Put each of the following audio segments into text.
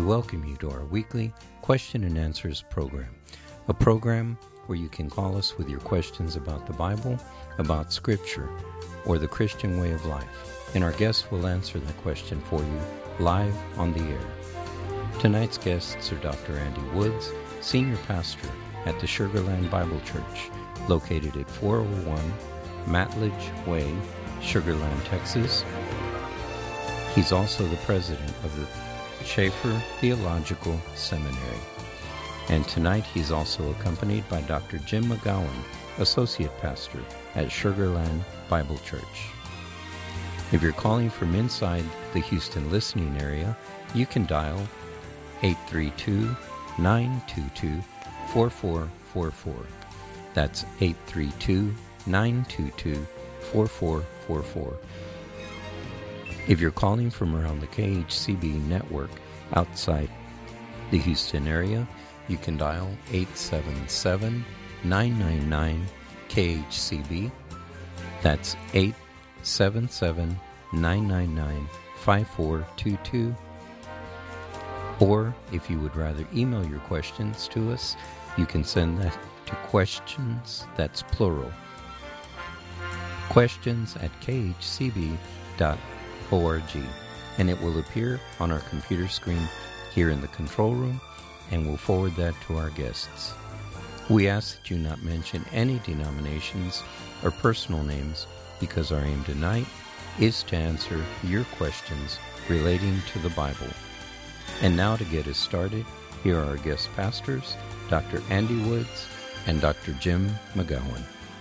welcome you to our weekly Question and Answers program, a program where you can call us with your questions about the Bible, about Scripture, or the Christian way of life, and our guests will answer that question for you live on the air. Tonight's guests are Dr. Andy Woods, Senior Pastor at the Sugar Land Bible Church, located at 401 Matledge Way, Sugar Land, Texas. He's also the president of the Schaeffer Theological Seminary. And tonight he's also accompanied by Dr. Jim McGowan, Associate Pastor at Sugar Land Bible Church. If you're calling from inside the Houston listening area, you can dial 832-922-4444. That's 832-922-4444. If you're calling from around the KHCB network outside the Houston area, you can dial 877-999-KHCB. That's 877-999-5422. Or if you would rather email your questions to us, you can send that to questions, that's plural, questions@khcb.org, and it will appear on our computer screen here in the control room, and we'll forward that to our guests. We ask that you not mention any denominations or personal names, because our aim tonight is to answer your questions relating to the Bible. And now to get us started, here are our guest pastors, Dr. Andy Woods and Dr. Jim McGowan.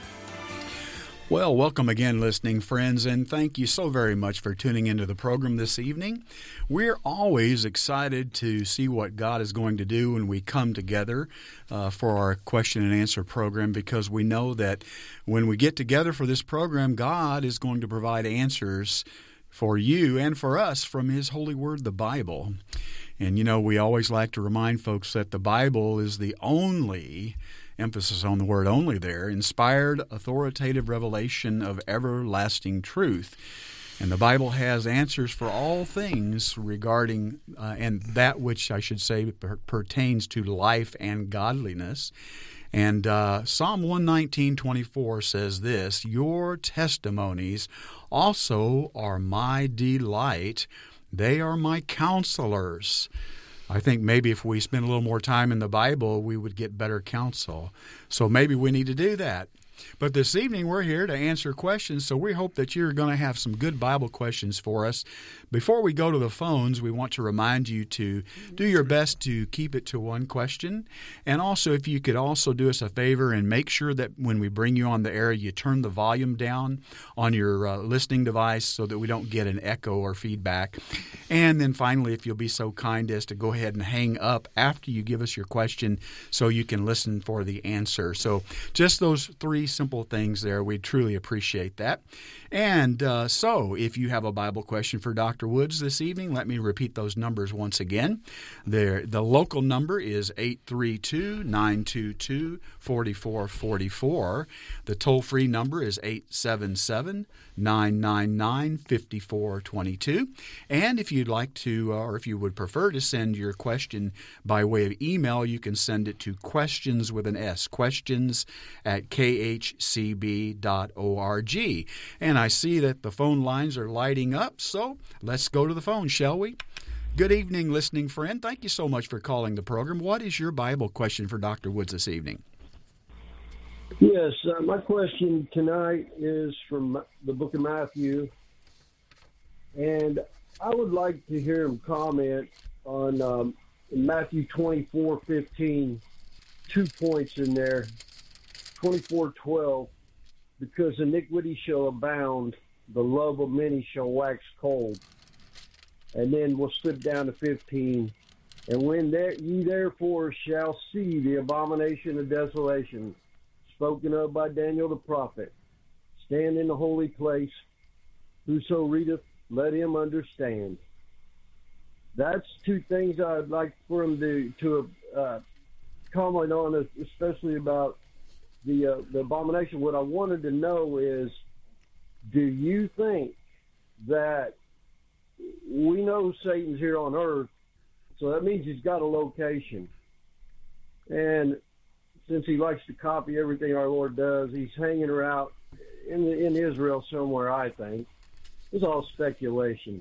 Well, welcome again, listening friends, and thank you so very much for tuning into the program this evening. We're always excited to see what God is going to do when we come together for our question and answer program, because we know that when we get together for this program, God is going to provide answers for you and for us from His holy word, the Bible. And, you know, we always like to remind folks that the Bible is the only, emphasis on the word only there, inspired, authoritative revelation of everlasting truth. And the Bible has answers for all things regarding, and that which I should say pertains to life and godliness. And Psalm 119:24 says this, "Your testimonies also are my delight. They are my counselors." I think maybe if we spend a little more time in the Bible, we would get better counsel. So maybe we need to do that. But this evening, we're here to answer questions, so we hope that you're going to have some good Bible questions for us. Before we go to the phones, we want to remind you to do your best to keep it to one question. And also, if you could also do us a favor and make sure that when we bring you on the air, you turn the volume down on your listening device so that we don't get an echo or feedback. And then finally, if you'll be so kind as to go ahead and hang up after you give us your question so you can listen for the answer. So just those three simple things there. We truly appreciate that. And so if you have a Bible question for Dr. Woods this evening, let me repeat those numbers once again. The local number is 832-922-4444. The toll-free number is 877-999-5422. And if you'd like to, or if you would prefer to send your question by way of email, you can send it to questions with an S, questions@khcb.org. And I see that the phone lines are lighting up, so let's go to the phone, shall we? Good evening, listening friend. Thank you so much for calling the program. What is your Bible question for Dr. Woods this evening? Yes, my question tonight is from the book of Matthew, and I would like to hear him comment on Matthew 24:15, 2 points in there, 24:12, because iniquity shall abound, the love of many shall wax cold. And then we'll slip down to 15. And when ye therefore shall see the abomination of desolation, spoken of by Daniel the prophet, stand in the holy place, whoso readeth, let him understand. That's two things I'd like for him to comment on, especially about the abomination. What I wanted to know is, do you think that we know Satan's here on earth, So that means he's got a location. And since he likes to copy everything our Lord does, he's hanging around in Israel somewhere, I think. It's all speculation.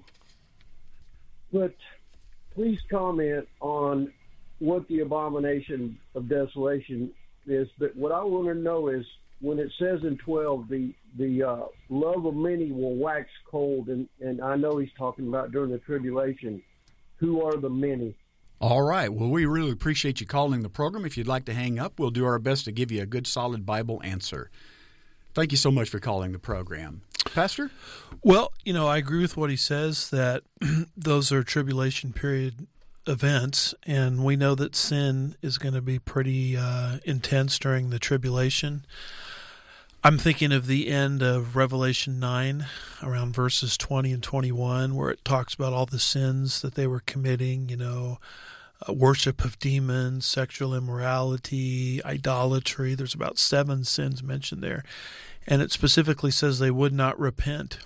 But please comment on what the abomination of desolation is. But what I want to know is, when it says in 12, the love of many will wax cold, and I know he's talking about during the tribulation. Who are the many? All right. Well, we really appreciate you calling the program. If you'd like to hang up, we'll do our best to give you a good, solid Bible answer. Thank you so much for calling the program. Pastor? Well, I agree with what he says, that those are tribulation period events, and we know that sin is going to be pretty intense during the tribulation. I'm thinking of the end of Revelation 9, around verses 20 and 21, where it talks about all the sins that they were committing, worship of demons, sexual immorality, idolatry. There's about 7 sins mentioned there. And it specifically says they would not repent.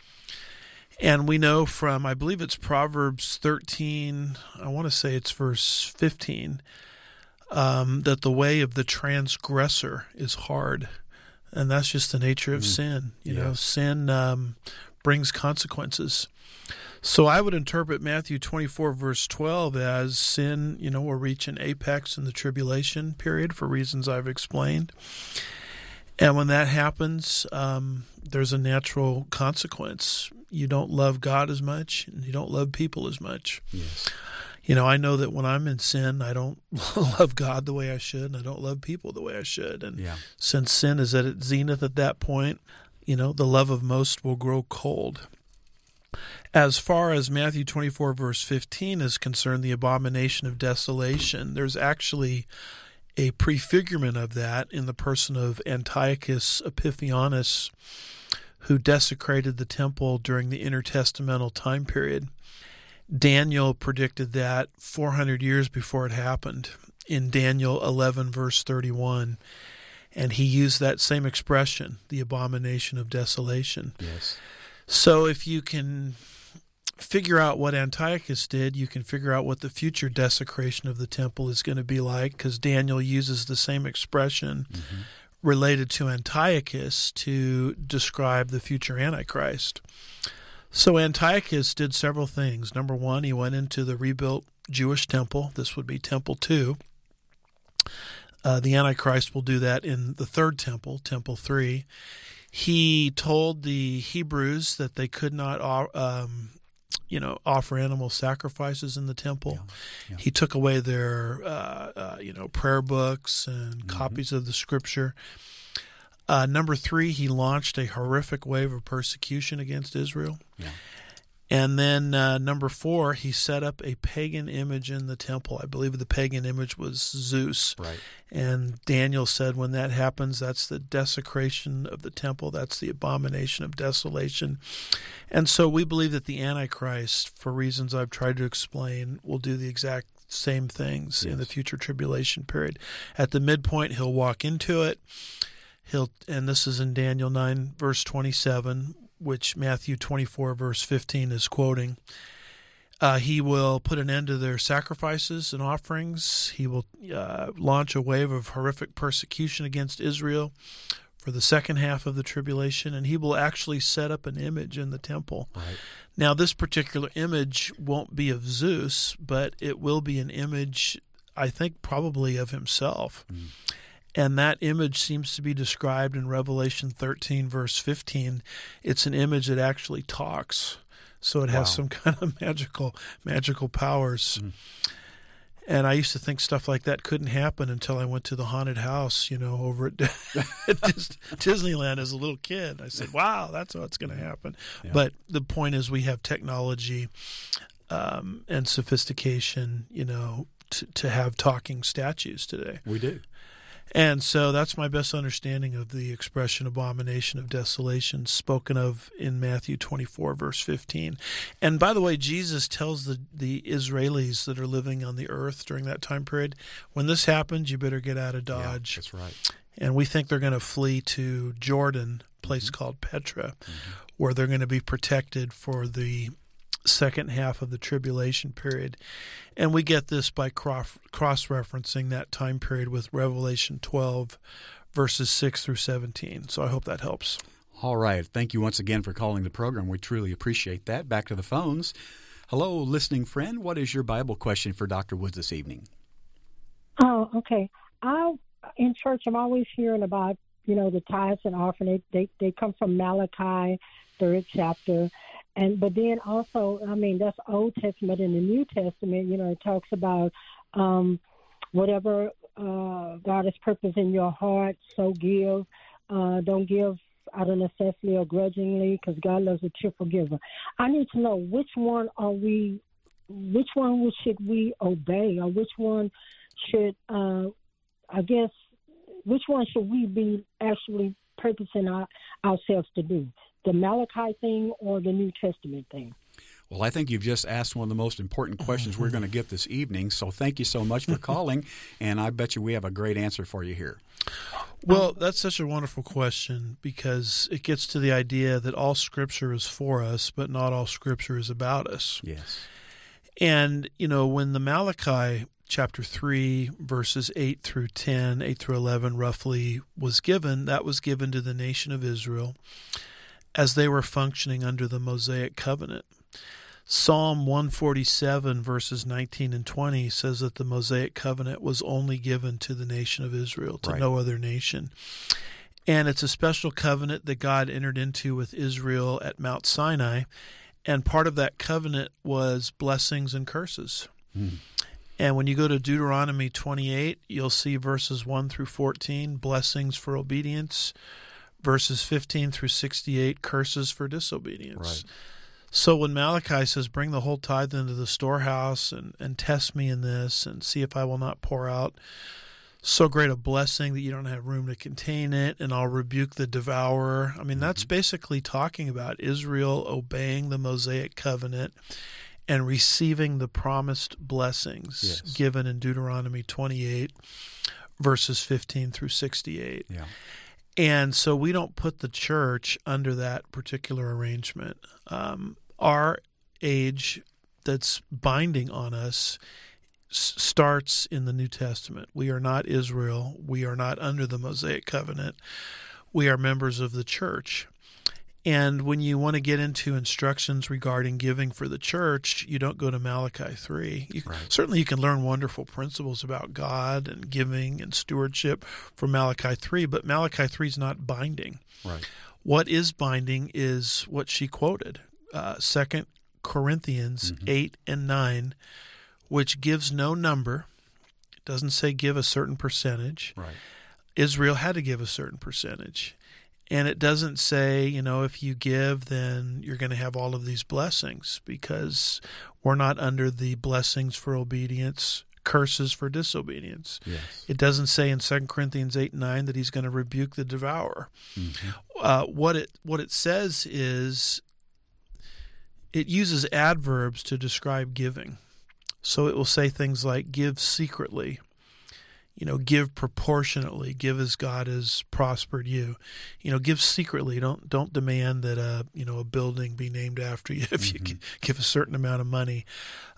And we know from, I believe it's Proverbs 13, I want to say it's verse 15, that the way of the transgressor is hard. And that's just the nature of sin. Sin brings consequences. So I would interpret Matthew 24, verse 12 as sin, will reach an apex in the tribulation period for reasons I've explained. And when that happens, there's a natural consequence. You don't love God as much, and you don't love people as much. Yes. I know that when I'm in sin, I don't love God the way I should, and I don't love people the way I should. And since sin is at its zenith at that point, the love of most will grow cold. As far as Matthew 24, verse 15 is concerned, the abomination of desolation, there's actually a prefigurement of that in the person of Antiochus Epiphanes, who desecrated the temple during the intertestamental time period. Daniel predicted that 400 years before it happened in Daniel 11, verse 31. And he used that same expression, the abomination of desolation. Yes. So if you can figure out what Antiochus did, you can figure out what the future desecration of the temple is going to be like, because Daniel uses the same expression related to Antiochus to describe the future Antichrist. So Antiochus did several things. Number one, he went into the rebuilt Jewish temple. This would be Temple 2. The Antichrist will do that in the third temple, Temple 3. He told the Hebrews that they could not offer animal sacrifices in the temple. Yeah. He took away their prayer books and copies of the Scripture. Number 3, he launched a horrific wave of persecution against Israel. Yeah. And then number 4, he set up a pagan image in the temple. I believe the pagan image was Zeus. Right. And Daniel said when that happens, that's the desecration of the temple. That's the abomination of desolation. And so we believe that the Antichrist, for reasons I've tried to explain, will do the exact same things in the future tribulation period. At the midpoint, he'll walk into it. And this is in Daniel 9, verse 27, which Matthew 24, verse 15 is quoting. He will put an end to their sacrifices and offerings. He will launch a wave of horrific persecution against Israel for the second half of the tribulation, and he will actually set up an image in the temple. Right. Now, this particular image won't be of Zeus, but it will be an image, I think, probably of himself. And that image seems to be described in Revelation 13, verse 15. It's an image that actually talks. So it has some kind of magical powers. And I used to think stuff like that couldn't happen until I went to the haunted house, over at Disneyland as a little kid. I said, wow, that's what's going to happen. Yeah. But the point is we have technology and sophistication, to have talking statues today. We do. And so that's my best understanding of the expression abomination of desolation spoken of in Matthew 24, verse 15. And by the way, Jesus tells the Israelis that are living on the earth during that time period, when this happens, you better get out of Dodge. Yeah, that's right. And we think they're going to flee to Jordan, a place called Petra, where they're going to be protected for the second half of the tribulation period. And we get this by cross-referencing that time period with Revelation 12, verses 6 through 17. So I hope that helps. All right. Thank you once again for calling the program. We truly appreciate that. Back to the phones. Hello, listening friend. What is your Bible question for Dr. Woods this evening? Oh, okay. In church, I'm always hearing about, the tithes and offering. They come from Malachi, 3rd chapter. But then also, that's Old Testament. In the New Testament, it talks about whatever God has purposed in your heart, so give. Don't give out of necessity or grudgingly, because God loves a cheerful giver. I need to know which one should we obey, or which one should, which one should we be actually purposing ourselves to do? The Malachi thing or the New Testament thing? Well, I think you've just asked one of the most important questions we're going to get this evening, so thank you so much for calling, and I bet you we have a great answer for you here. Well, that's such a wonderful question, because it gets to the idea that all Scripture is for us, but not all Scripture is about us. Yes. And, when the Malachi chapter 3, verses 8 through 10, 8 through 11 roughly was given, that was given to the nation of Israel as they were functioning under the Mosaic covenant. Psalm 147, verses 19 and 20 says that the Mosaic covenant was only given to the nation of Israel, to no other nation. And it's a special covenant that God entered into with Israel at Mount Sinai, and part of that covenant was blessings and curses. And when you go to Deuteronomy 28, you'll see verses 1 through 14, blessings for obedience, verses 15 through 68, curses for disobedience. Right. So when Malachi says, bring the whole tithe into the storehouse and test me in this and see if I will not pour out so great a blessing that you don't have room to contain it, and I'll rebuke the devourer. That's basically talking about Israel obeying the Mosaic covenant and receiving the promised blessings given in Deuteronomy 28, verses 15 through 68. Yeah. And so we don't put the church under that particular arrangement. Our age that's binding on us starts in the New Testament. We are not Israel. We are not under the Mosaic covenant. We are members of the church. And when you want to get into instructions regarding giving for the church, you don't go to Malachi 3. Certainly you can learn wonderful principles about God and giving and stewardship from Malachi 3, but Malachi 3 is not binding. Right. What is binding is what she quoted, 2 Corinthians 8 and 9, which gives no number. It doesn't say give a certain percentage. Right. Israel had to give a certain percentage. And it doesn't say, if you give, then you're going to have all of these blessings, because we're not under the blessings for obedience, curses for disobedience. Yes. It doesn't say in 2 Corinthians 8 and 9 that he's going to rebuke the devourer. What it says is it uses adverbs to describe giving. So it will say things like give secretly, give proportionately, give as God has prospered you. Give secretly. Don't demand that a building be named after you if you give a certain amount of money.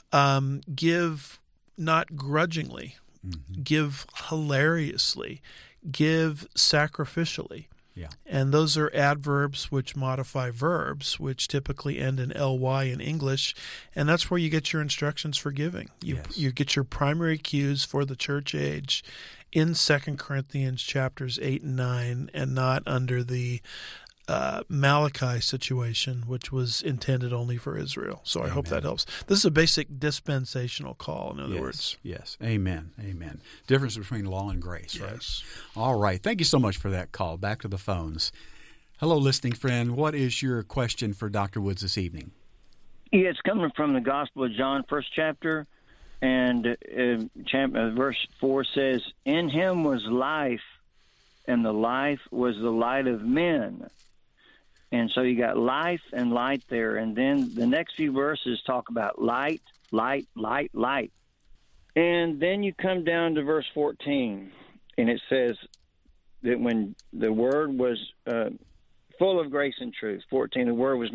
Give not grudgingly. Give hilariously. Give sacrificially. Yeah. And those are adverbs which modify verbs, which typically end in ly in English, and that's where you get your instructions for giving. You get your primary cues for the church age in 2 Corinthians chapters 8 and 9, and not under the Malachi situation, which was intended only for Israel. So I hope that helps. This is a basic dispensational call, in other words. Yes. Amen. Difference between law and grace, right? Yes. All right. Thank you so much for that call. Back to the phones. Hello, listening friend. What is your question for Dr. Woods this evening? Yeah, it's coming from the Gospel of John, 1st chapter, and verse 4 says, "In him was life, and the life was the light of men." And so you got life and light there. And then the next few verses talk about light, light, light, light. And then you come down to verse 14, and it says that when the Word was full of grace and truth, 14, the Word was made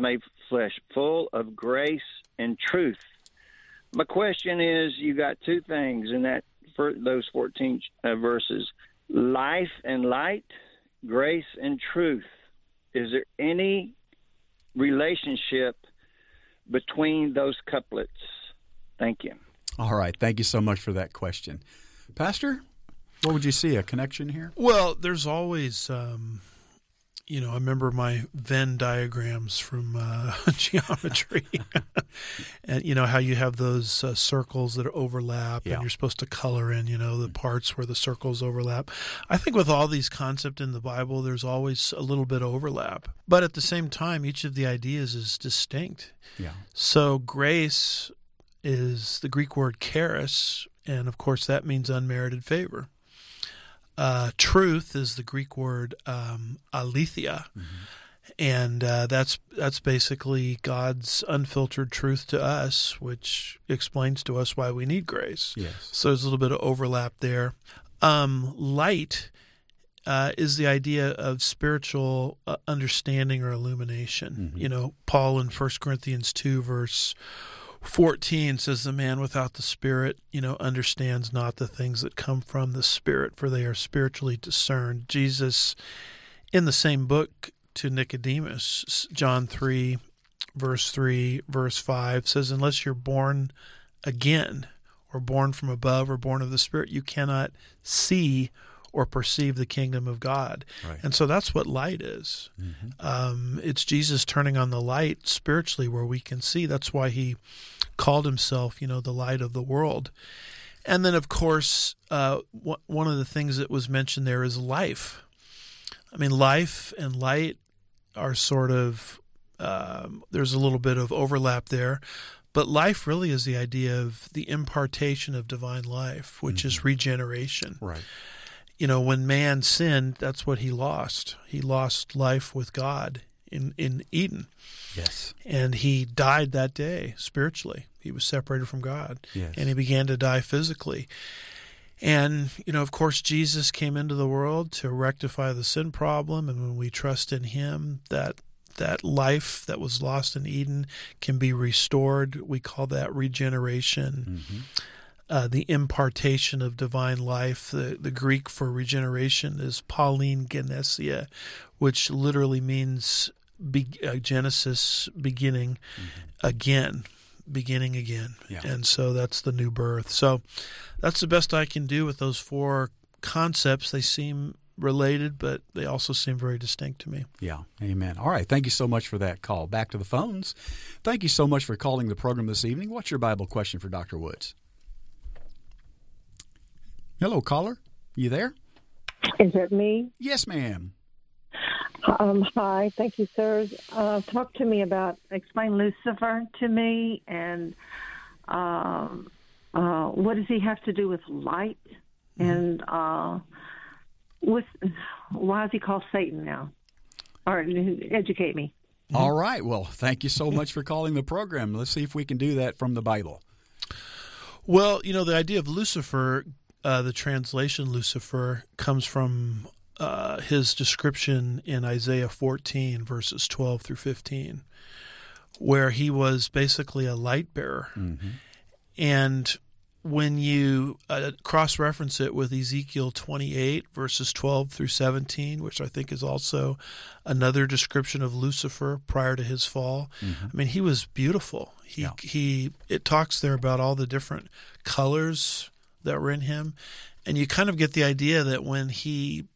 flesh, full of grace and truth. My question is, you got two things in that for those 14 verses: life and light, grace and truth. Is there any relationship between those couplets? Thank you. All right. Thank you so much for that question. Pastor, what would you see, a connection here? Well, there's always, I remember my Venn diagrams from geometry. And, how you have those circles that overlap, and you're supposed to color in, the parts where the circles overlap. I think with all these concepts in the Bible, there's always a little bit of overlap. But at the same time, each of the ideas is distinct. Yeah. So grace is the Greek word charis, and of course that means unmerited favor. Truth is the Greek word aletheia, and that's basically God's unfiltered truth to us, which explains to us why we need grace. Yes. So there's a little bit of overlap there. Light is the idea of spiritual understanding or illumination. Paul in 1 Corinthians 2, verse 14 says, the man without the Spirit, understands not the things that come from the Spirit, for they are spiritually discerned. Jesus, in the same book to Nicodemus, John 3, verse 3, verse 5, says, unless you're born again, or born from above, or born of the Spirit, you cannot see or perceive the kingdom of God. Right. And so that's what light is. It's Jesus turning on the light spiritually where we can see. That's why he called himself, the light of the world. And then, of course, one of the things that was mentioned there is life. I mean, life and light are sort of, there's a little bit of overlap there. But life really is the idea of the impartation of divine life, which is regeneration. Right. When man sinned, that's what he lost. He lost life with God in Eden. Yes. And he died that day spiritually. He was separated from God. Yes. And he began to die physically. And, of course, Jesus came into the world to rectify the sin problem. And when we trust in him, that life that was lost in Eden can be restored. We call that regeneration. The impartation of divine life. The Greek for regeneration is Pauline Genesia, which literally means Genesis, beginning again. Yeah. And so that's the new birth. So that's the best I can do with those four concepts. They seem related, but they also seem very distinct to me. Yeah, amen. All right, thank you so much for that call. Back to the phones. Thank you so much for calling the program this evening. What's your Bible question for Dr. Woods? Hello, caller. You there? Is it me? Yes, ma'am. Hi. Thank you, sir. Talk to me explain Lucifer to me, and what does he have to do with light? And why is he called Satan now? All right, educate me. All right. Well, thank you so much for calling the program. Let's see if we can do that from the Bible. Well, the idea of Lucifer, the translation Lucifer, comes from his description in Isaiah 14, verses 12 through 15, where he was basically a light bearer. And when you cross-reference it with Ezekiel 28, verses 12 through 17, which I think is also another description of Lucifer prior to his fall, I mean, he was beautiful. It talks there about all the different colors that were in him, and you kind of get the idea that when he,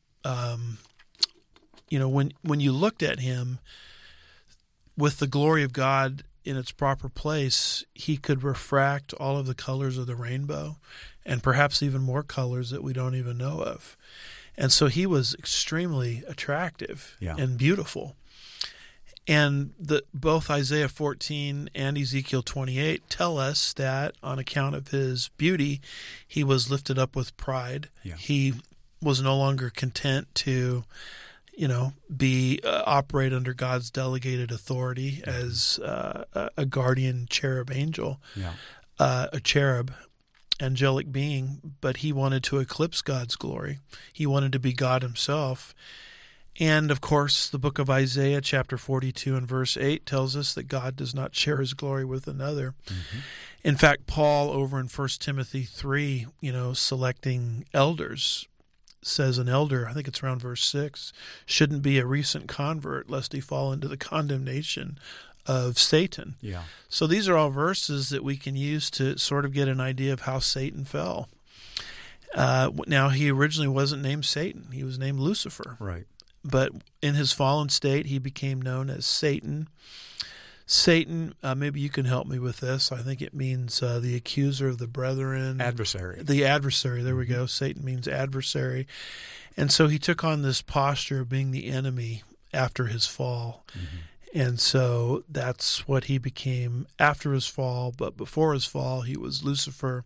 when you looked at him with the glory of God in its proper place, he could refract all of the colors of the rainbow, and perhaps even more colors that we don't even know of. And so he was extremely attractive and beautiful. And both Isaiah 14 and Ezekiel 28 tell us that on account of his beauty, he was lifted up with pride. Yeah. He was no longer content to, operate under God's delegated authority as a guardian cherub angel, a cherub, angelic being, but he wanted to eclipse God's glory. He wanted to be God himself. And, of course, the book of Isaiah, chapter 42 and verse 8, tells us that God does not share his glory with another. Mm-hmm. In fact, Paul, over in 1 Timothy 3, selecting elders, says an elder, I think it's around verse 6, shouldn't be a recent convert lest he fall into the condemnation of Satan. Yeah. So these are all verses that we can use to sort of get an idea of how Satan fell. Now, he originally wasn't named Satan. He was named Lucifer. Right. But in his fallen state, he became known as Satan. Satan, maybe you can help me with this. I think it means the accuser of the brethren. Adversary. The adversary, there we go. Satan means adversary. And so he took on this posture of being the enemy after his fall. Mm-hmm. And so that's what he became after his fall. But before his fall, he was Lucifer.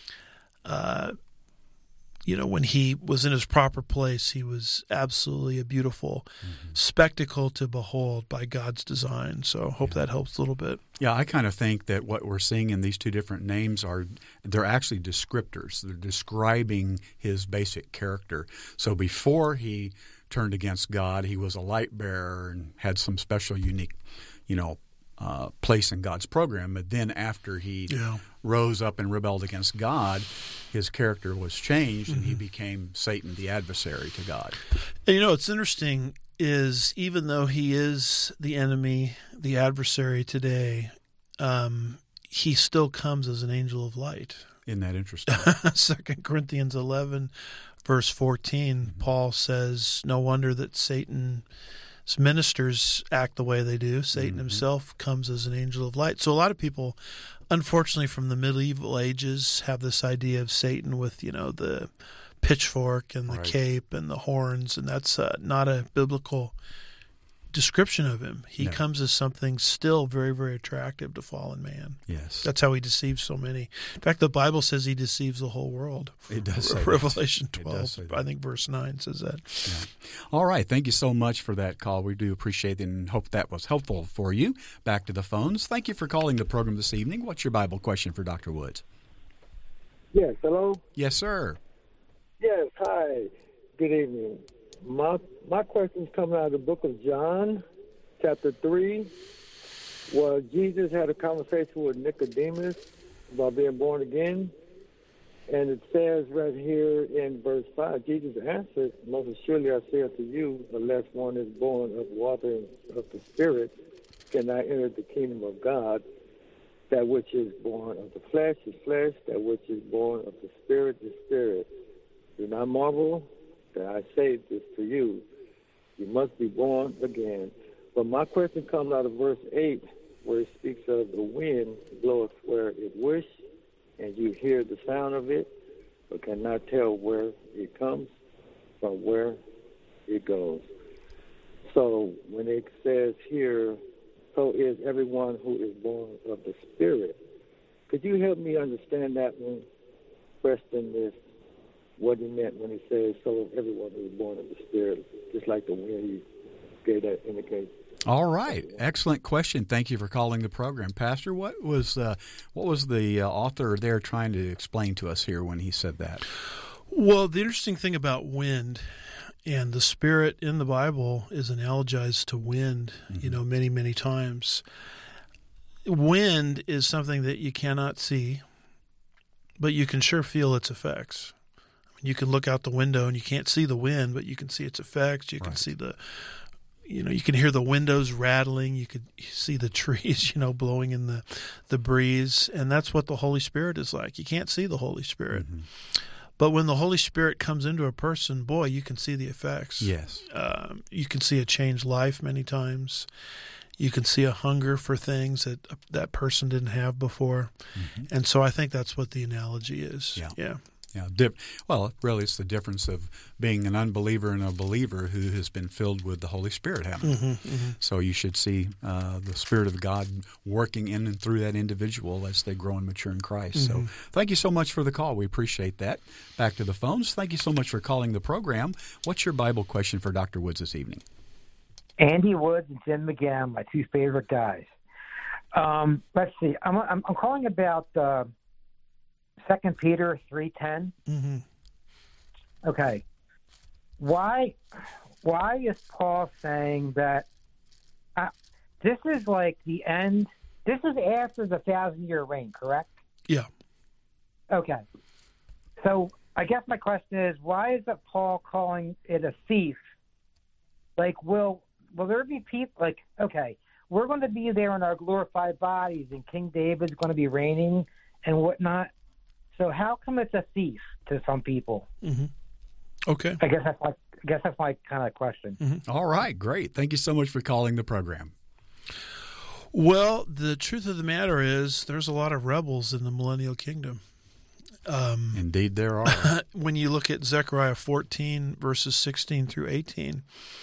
When he was in his proper place, he was absolutely a beautiful spectacle to behold by God's design. So I hope that helps a little bit. Yeah, I kind of think that what we're seeing in these two different names they're actually descriptors. They're describing his basic character. So before he turned against God, he was a light bearer and had some special, unique, place in God's program. But then after he rose up and rebelled against God, his character was changed, and he became Satan, the adversary to God. And what's interesting is even though he is the enemy, the adversary today, he still comes as an angel of light. Isn't that interesting? 2 Corinthians 11, verse 14, Paul says, no wonder that Satan's ministers act the way they do. Satan himself comes as an angel of light. So a lot of people, unfortunately, from the medieval ages, have this idea of Satan with, the pitchfork and the cape and the horns, and that's not a biblical description of him. He comes as something still very, very attractive to fallen man. Yes. That's how he deceives so many. In fact, the Bible says he deceives the whole world. It does say Revelation that. 12, I think verse 9 says that. Yeah. All right. Thank you so much for that call. We do appreciate it and hope that was helpful for you. Back to the phones. Thank you for calling the program this evening. What's your Bible question for Dr. Woods? Yes, hello? Yes, sir. Yes, hi. Good evening. My question's coming out of the book of John, chapter 3, where Jesus had a conversation with Nicodemus about being born again. And it says right here in verse 5, Jesus answered, most assuredly I say unto you, unless one is born of water and of the Spirit, cannot enter the kingdom of God. That which is born of the flesh is flesh, that which is born of the Spirit is spirit. Do not marvel that I say this to you. You must be born again. But my question comes out of verse 8, where it speaks of the wind bloweth where it wish, and you hear the sound of it, but cannot tell where it comes from where it goes. So when it says here, so is everyone who is born of the Spirit. Could you help me understand that one? Question is what he meant when he says, so is everyone who is born of the Spirit, just like the wind you gave that indication. All right. Excellent question. Thank you for calling the program. Pastor, what was the author there trying to explain to us here when he said that? Well, the interesting thing about wind and the Spirit in the Bible is analogized to wind, many, many times. Wind is something that you cannot see, but you can sure feel its effects. You can look out the window and you can't see the wind, but you can see its effects. You can see you can hear the windows rattling. You could see the trees, blowing in the breeze. And that's what the Holy Spirit is like. You can't see the Holy Spirit. Mm-hmm. But when the Holy Spirit comes into a person, boy, you can see the effects. Yes. You can see a changed life many times. You can see a hunger for things that person didn't have before. Mm-hmm. And so I think that's what the analogy is. Yeah. Well, really, it's the difference of being an unbeliever and a believer who has been filled with the Holy Spirit, haven't you? Mm-hmm. So you should see the Spirit of God working in and through that individual as they grow and mature in Christ. Mm-hmm. So thank you so much for the call. We appreciate that. Back to the phones. Thank you so much for calling the program. What's your Bible question for Dr. Woods this evening? Andy Woods and Jim McGann, my two favorite guys. Let's see. I'm calling about 2 Peter 3:10. Mm-hmm. Okay. Why why is Paul saying that this is like the end? This is after the 1,000-year reign, correct? Yeah. Okay. So I guess my question is, why is it Paul calling it a thief? Like, will there be people, like, okay, we're going to be there in our glorified bodies, and King David's going to be reigning and whatnot. So how come it's a thief to some people? Mm-hmm. Okay. I guess that's my kind of question. Mm-hmm. All right, great. Thank you so much for calling the program. Well, the truth of the matter is there's a lot of rebels in the millennial kingdom. Indeed there are. When you look at Zechariah 14, verses 16 through 18,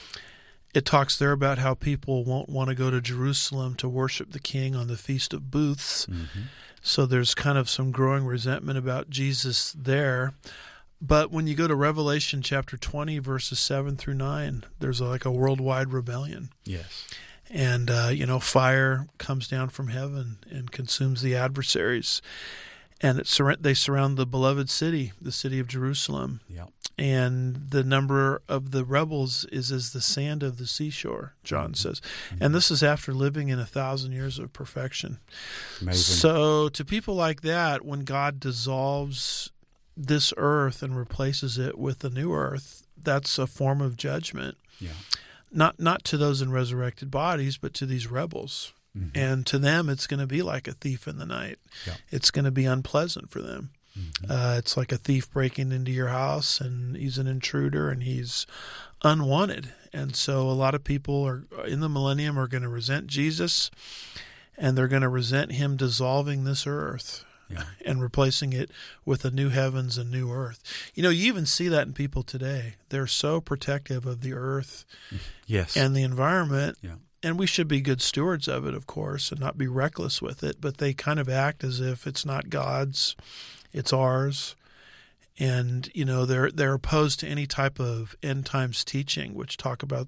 it talks there about how people won't want to go to Jerusalem to worship the king on the Feast of Booths. Mm-hmm. So there's kind of some growing resentment about Jesus there. But when you go to Revelation chapter 20, verses 7 through 9, there's like a worldwide rebellion. Yes. And, fire comes down from heaven and consumes the adversaries. And they surround the beloved city, the city of Jerusalem. Yep. And the number of the rebels is as the sand of the seashore, John says. Mm-hmm. And this is after living in 1,000 years of perfection. Amazing. So to people like that, when God dissolves this earth and replaces it with a new earth, that's a form of judgment. Yeah. Not to those in resurrected bodies, but to these rebels. Mm-hmm. And to them, it's going to be like a thief in the night. Yeah. It's going to be unpleasant for them. Mm-hmm. It's like a thief breaking into your house, and he's an intruder, and he's unwanted. And so a lot of people are in the millennium are going to resent Jesus, and they're going to resent him dissolving this earth. Yeah. And replacing it with a new heavens and new earth. You even see that in people today. They're so protective of the earth and the environment. Yeah. And we should be good stewards of it, of course, and not be reckless with it. But they kind of act as if it's not God's, it's ours. And, they're opposed to any type of end times teaching, which talk about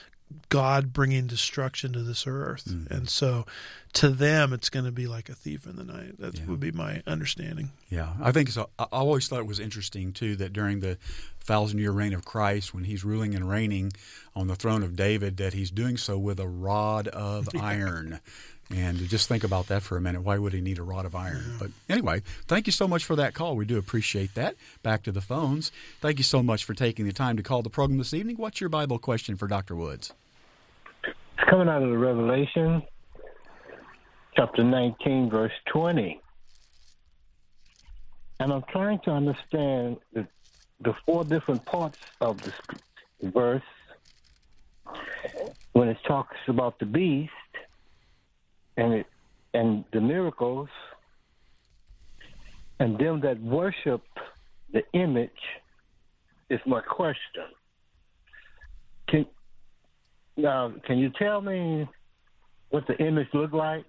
God bringing destruction to this earth. Mm-hmm. And so to them, it's going to be like a thief in the night. That would be my understanding. Yeah, I think so. I always thought it was interesting, too, that during the 1,000-year reign of Christ, when he's ruling and reigning on the throne of David, that he's doing so with a rod of iron. And just think about that for a minute. Why would he need a rod of iron? Yeah. But anyway, thank you so much for that call. We do appreciate that. Back to the phones. Thank you so much for taking the time to call the program this evening. What's your Bible question for Dr. Woods? It's coming out of the Revelation, chapter 19, verse 20. And I'm trying to understand the four different parts of this verse when it talks about the beast and the miracles and them that worship the image is my question. Can you tell me what the image looked like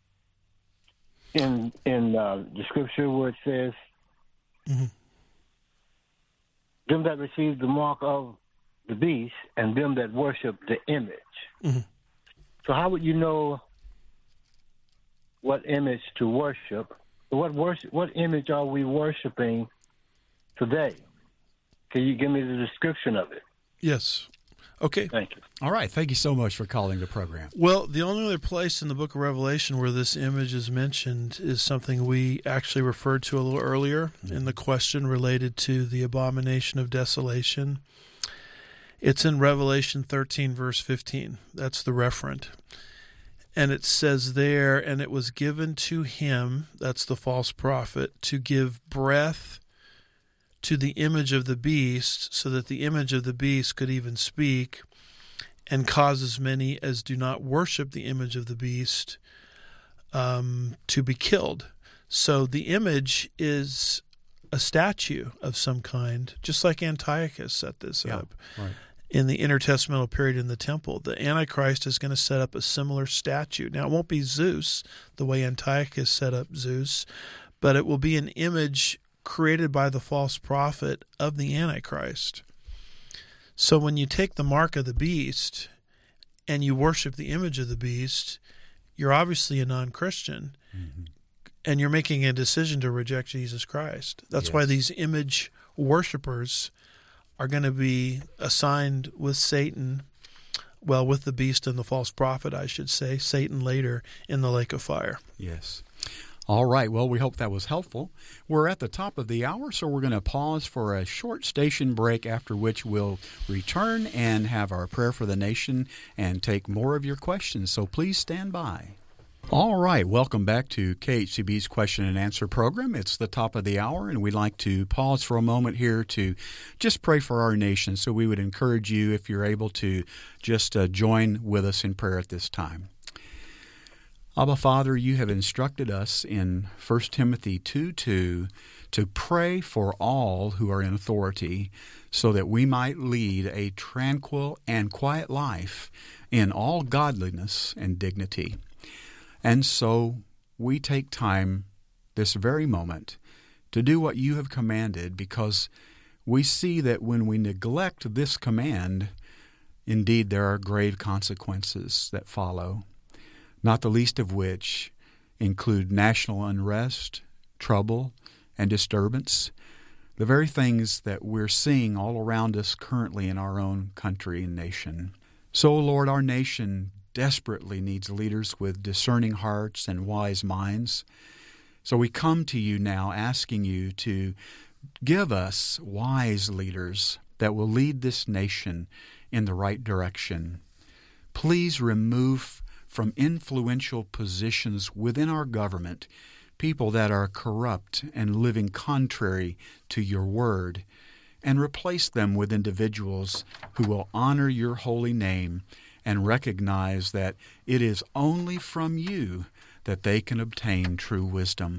in the scripture where it says, mm-hmm. them that receive the mark of the beast and them that worship the image? Mm-hmm. So how would you know what image to worship? What image are we worshiping today? Can you give me the description of it? Yes. Okay. Thank you. All right. Thank you so much for calling the program. Well, the only other place in the book of Revelation where this image is mentioned is something we actually referred to a little earlier in the question related to the abomination of desolation. It's in Revelation 13, verse 15. That's the referent. And it says there, and it was given to him, that's the false prophet, to give breath to the image of the beast, so that the image of the beast could even speak, and cause as many as do not worship the image of the beast to be killed. So the image is a statue of some kind, just like Antiochus set this up. Right. In the intertestamental period in the temple, the Antichrist is going to set up a similar statue. Now, it won't be Zeus, the way Antiochus set up Zeus, but it will be an image created by the false prophet of the Antichrist. So when you take the mark of the beast and you worship the image of the beast, you're obviously a non-Christian, mm-hmm. and you're making a decision to reject Jesus Christ. That's why these image worshipers are going to be assigned with Satan, well, with the beast and the false prophet, I should say, Satan later, in the lake of fire. Yes. All right. Well, we hope that was helpful. We're at the top of the hour, so we're going to pause for a short station break, after which we'll return and have our prayer for the nation and take more of your questions. So please stand by. All right. Welcome back to KHCB's Question and Answer program. It's the top of the hour, and we'd like to pause for a moment here to just pray for our nation. So we would encourage you, if you're able to, just join with us in prayer at this time. Abba, Father, you have instructed us in 1 Timothy 2:2 to pray for all who are in authority, so that we might lead a tranquil and quiet life in all godliness and dignity. And so we take time this very moment to do what you have commanded, because we see that when we neglect this command, indeed there are grave consequences that follow, not the least of which include national unrest, trouble, and disturbance, the very things that we're seeing all around us currently in our own country and nation. So, Lord, our nation desperately needs leaders with discerning hearts and wise minds. So we come to you now asking you to give us wise leaders that will lead this nation in the right direction. Please remove from influential positions within our government people that are corrupt and living contrary to your word, and replace them with individuals who will honor your holy name and recognize that it is only from you that they can obtain true wisdom.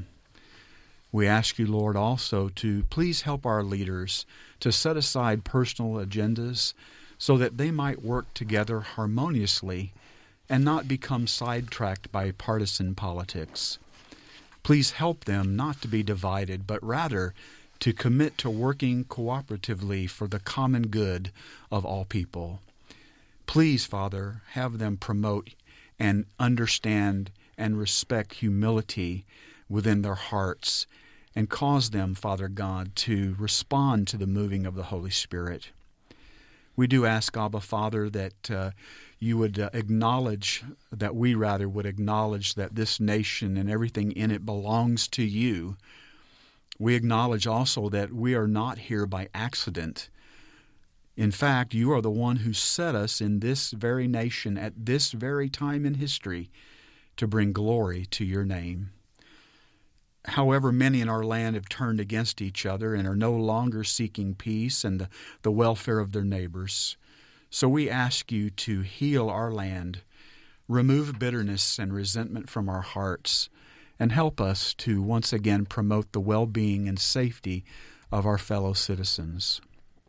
We ask you, Lord, also to please help our leaders to set aside personal agendas so that they might work together harmoniously and not become sidetracked by partisan politics. Please help them not to be divided, but rather to commit to working cooperatively for the common good of all people. Please, Father, have them promote and understand and respect humility within their hearts, and cause them, Father God, to respond to the moving of the Holy Spirit. We do ask, Abba, Father, that you would acknowledge, that we rather would acknowledge that this nation and everything in it belongs to you. We acknowledge also that we are not here by accident. In fact, you are the one who set us in this very nation at this very time in history to bring glory to your name. However, many in our land have turned against each other and are no longer seeking peace and the welfare of their neighbors. So we ask you to heal our land, remove bitterness and resentment from our hearts, and help us to once again promote the well-being and safety of our fellow citizens.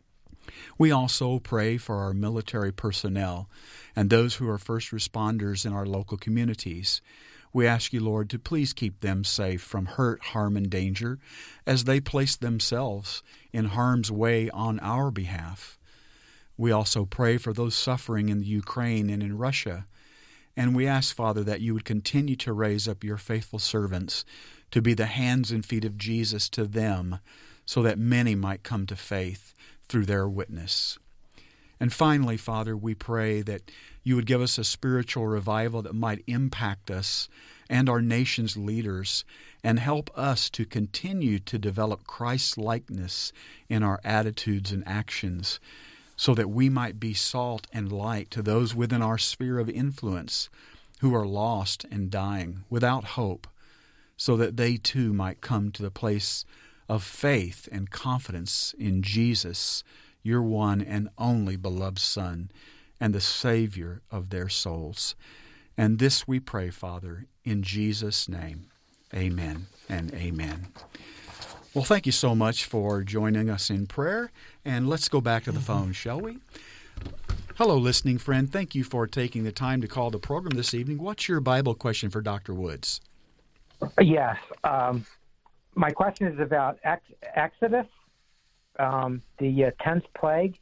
We also pray for our military personnel and those who are first responders in our local communities. We ask you, Lord, to please keep them safe from hurt, harm, and danger as they place themselves in harm's way on our behalf. We also pray for those suffering in the Ukraine and in Russia. And we ask, Father, that you would continue to raise up your faithful servants to be the hands and feet of Jesus to them, so that many might come to faith through their witness. And finally, Father, we pray that you would give us a spiritual revival that might impact us and our nation's leaders, and help us to continue to develop Christ's likeness in our attitudes and actions, so that we might be salt and light to those within our sphere of influence who are lost and dying without hope, so that they too might come to the place of faith and confidence in Jesus, your one and only beloved Son, and the Savior of their souls. And this we pray, Father, in Jesus' name. Amen and amen. Well, thank you so much for joining us in prayer, and let's go back to the phone, shall we? Hello, listening friend. Thank you for taking the time to call the program this evening. What's your Bible question for Dr. Woods? Yes. My question is about Exodus, the 10th plague.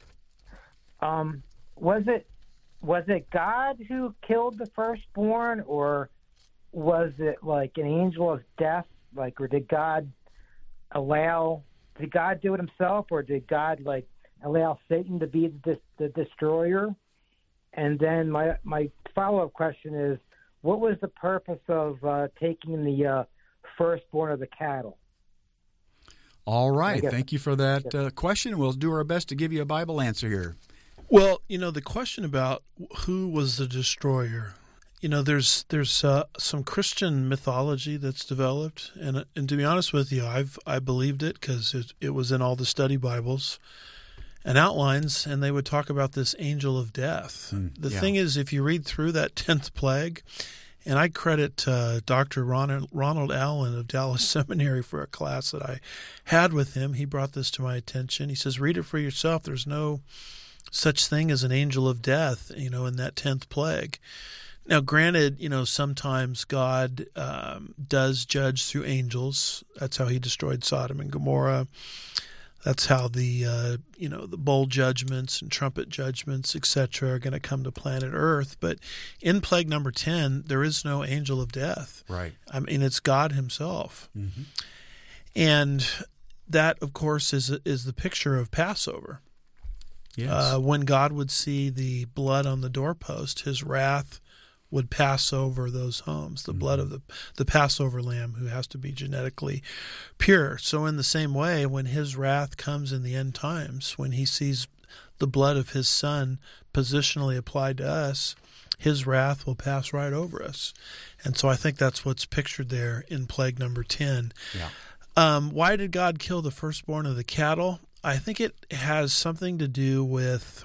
Was it God who killed the firstborn, or was it like an angel of death? Or did God do it himself, or did God allow Satan to be the destroyer? And then my follow-up question is, what was the purpose of taking the firstborn of the cattle? All right. Thank you for that question. We'll do our best to give you a Bible answer here. Well, the question about who was the destroyer, there's some Christian mythology that's developed, and to be honest with you, I believed it because it was in all the study Bibles and outlines, and they would talk about this angel of death. The thing is, if you read through that 10th plague, and I credit Dr. Ronald Allen of Dallas Seminary for a class that I had with him. He brought this to my attention. He says, read it for yourself. There's no such thing as an angel of death, in that 10th plague. Now, granted, sometimes God does judge through angels. That's how he destroyed Sodom and Gomorrah. That's how the bowl judgments and trumpet judgments, etc., are going to come to planet Earth. But in plague number 10, there is no angel of death. Right. I mean, it's God himself. Mm-hmm. And that, of course, is the picture of Passover. Yes. When God would see the blood on the doorpost, his wrath would pass over those homes, the blood of the Passover lamb, who has to be genetically pure. So in the same way, when his wrath comes in the end times, when he sees the blood of his son positionally applied to us, his wrath will pass right over us. And so I think that's what's pictured there in plague number 10. Yeah. Why did God kill the firstborn of the cattle? I think it has something to do with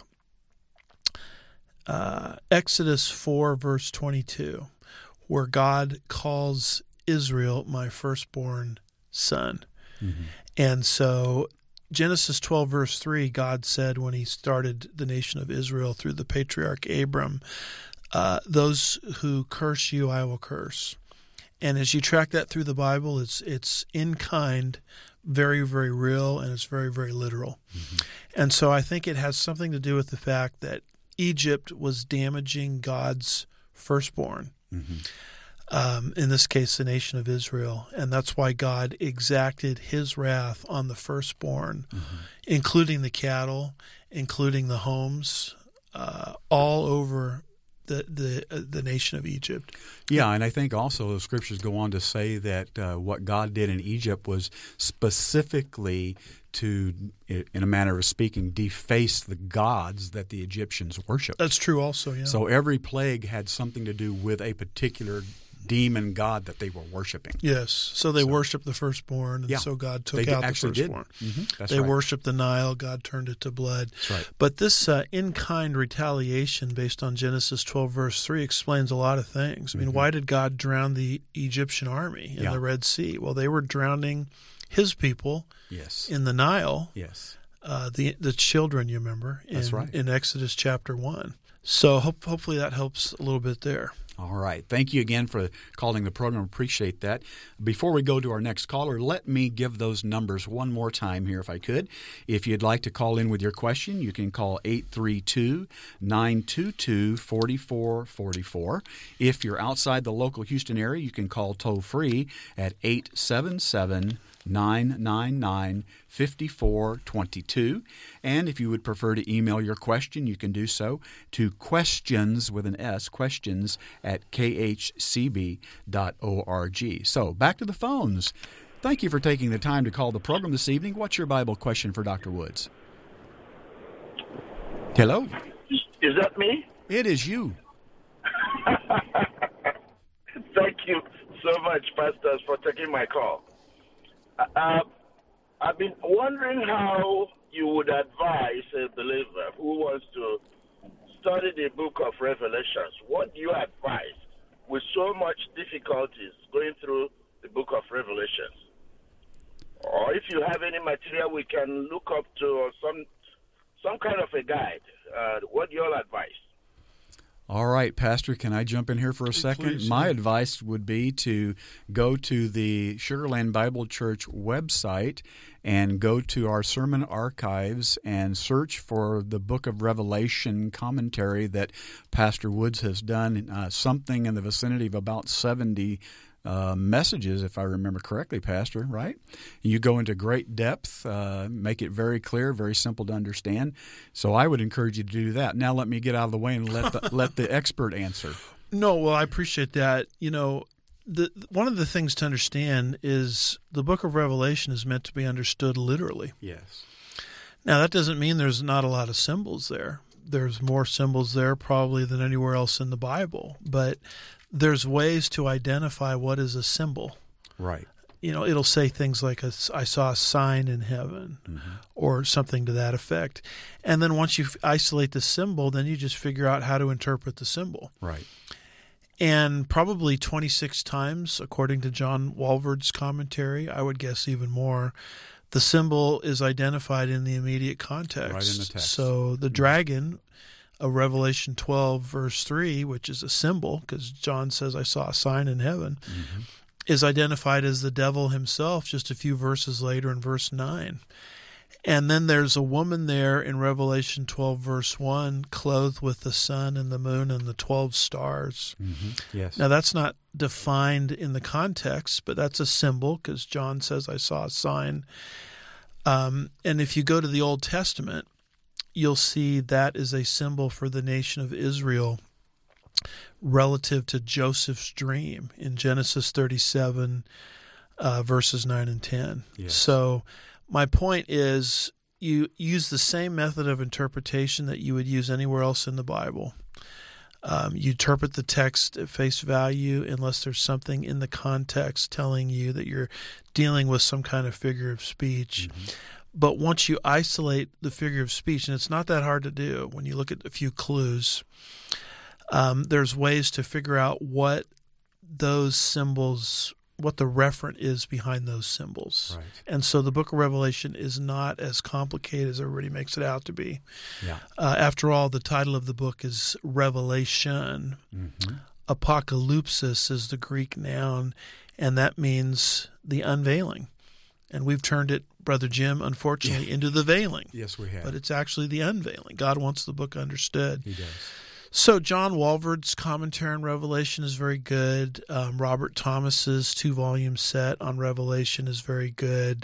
Exodus 4, verse 22, where God calls Israel my firstborn son. Mm-hmm. And so Genesis 12, verse 3, God said when he started the nation of Israel through the patriarch Abram, those who curse you, I will curse. And as you track that through the Bible, it's in kind, very, very real, and it's very, very literal. Mm-hmm. And so I think it has something to do with the fact that Egypt was damaging God's firstborn, in this case, the nation of Israel. And that's why God exacted his wrath on the firstborn, including the cattle, including the homes, all over the nation of Egypt. Yeah, and I think also the scriptures go on to say that what God did in Egypt was specifically to, in a manner of speaking, deface the gods that the Egyptians worshiped. That's true also, yeah. So every plague had something to do with a particular demon god that they were worshiping. Yes, so they worshiped the firstborn, and so God took out the firstborn. They worshiped the Nile, God turned it to blood. That's right. But this in-kind retaliation based on Genesis 12, verse 3 explains a lot of things. I mean, why did God drown the Egyptian army in the Red Sea? Well, they were drowning his people in the Nile. Yes. The children, you remember, in Exodus chapter 1. So hopefully that helps a little bit there. All right. Thank you again for calling the program. Appreciate that. Before we go to our next caller, let me give those numbers one more time here if I could. If you'd like to call in with your question, you can call 832-922-4444. If you're outside the local Houston area, you can call toll-free at 877-999-5422. And if you would prefer to email your question, you can do so to questions with an S, questions at khcb.org. So back to the phones. Thank you for taking the time to call the program this evening. What's your Bible question for Dr. Woods? Hello? Is that me? It is you. Thank you so much, pastors, for taking my call. I've been wondering how you would advise a believer who wants to study the book of Revelations. What do you advise with so much difficulties going through the book of Revelations? Or if you have any material we can look up to, or some kind of a guide, what do you all advise? All right, Pastor, can I jump in here for a second? Please. My advice would be to go to the Sugar Land Bible Church website and go to our sermon archives and search for the Book of Revelation commentary that Pastor Woods has done, something in the vicinity of about 70 messages, if I remember correctly, Pastor, right? You go into great depth, make it very clear, very simple to understand. So I would encourage you to do that. Now let me get out of the way and let the expert answer. No, well, I appreciate that. One of the things to understand is the book of Revelation is meant to be understood literally. Yes. Now, that doesn't mean there's not a lot of symbols there. There's more symbols there probably than anywhere else in the Bible, but there's ways to identify what is a symbol. Right. It'll say things like, I saw a sign in heaven, or something to that effect. And then once you isolate the symbol, then you just figure out how to interpret the symbol. Right. And probably 26 times, according to John Walvoord's commentary, I would guess even more, the symbol is identified in the immediate context. Right in the text. So the dragon of Revelation 12, verse 3, which is a symbol, because John says, I saw a sign in heaven, is identified as the devil himself just a few verses later in verse 9. And then there's a woman there in Revelation 12, verse 1, clothed with the sun and the moon and the 12 stars. Yes. Now, that's not defined in the context, but that's a symbol because John says, I saw a sign. And if you go to the Old Testament, you'll see that is a symbol for the nation of Israel relative to Joseph's dream in Genesis 37, verses 9 and 10. Yes. So my point is you use the same method of interpretation that you would use anywhere else in the Bible. You interpret the text at face value unless there's something in the context telling you that you're dealing with some kind of figure of speech. But once you isolate the figure of speech, and it's not that hard to do when you look at a few clues, there's ways to figure out what those symbols, what the referent is behind those symbols. Right. And so the book of Revelation is not as complicated as everybody makes it out to be. Yeah. After all, the title of the book is Revelation. Apocalypsis is the Greek noun, and that means the unveiling. And we've turned it, Brother Jim, unfortunately, into the veiling. Yes, we have. But it's actually the unveiling. God wants the book understood. He does. So John Walvoord's commentary on Revelation is very good. Robert Thomas's 2-volume set on Revelation is very good.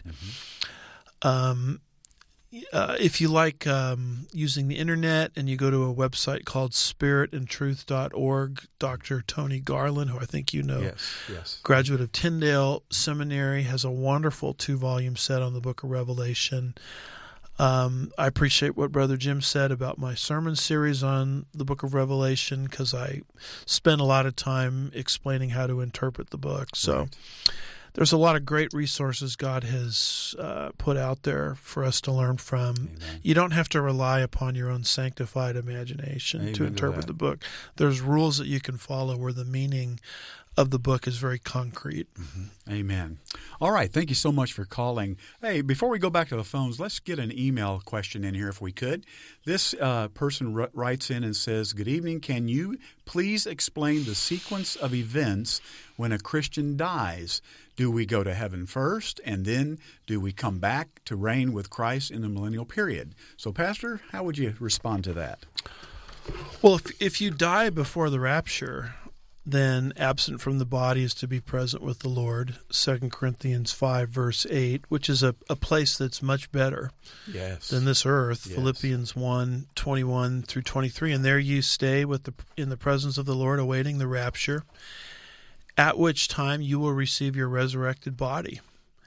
If you like using the internet and you go to a website called spiritandtruth.org, Dr. Tony Garland, who I think you know, yes. graduate of Tyndale Seminary, has a wonderful 2-volume set on the book of Revelation. I appreciate what Brother Jim said about my sermon series on the book of Revelation because I spent a lot of time explaining how to interpret the book. So there's a lot of great resources God has put out there for us to learn from. Amen. You don't have to rely upon your own sanctified imagination to interpret the book. There's rules that you can follow where the meaning of the book is very concrete. Amen. All right. Thank you so much for calling. Hey, before we go back to the phones, let's get an email question in here if we could. This person writes in and says, good evening. Can you please explain the sequence of events when a Christian dies? Do we go to heaven first, and then do we come back to reign with Christ in the millennial period? So, Pastor, how would you respond to that? Well, if you die before the rapture, then absent from the body is to be present with the Lord, 2 Corinthians 5, verse 8, which is a place that's much better than this earth, Philippians 1, 21 through 23. And there you stay in the presence of the Lord, awaiting the rapture, at which time you will receive your resurrected body.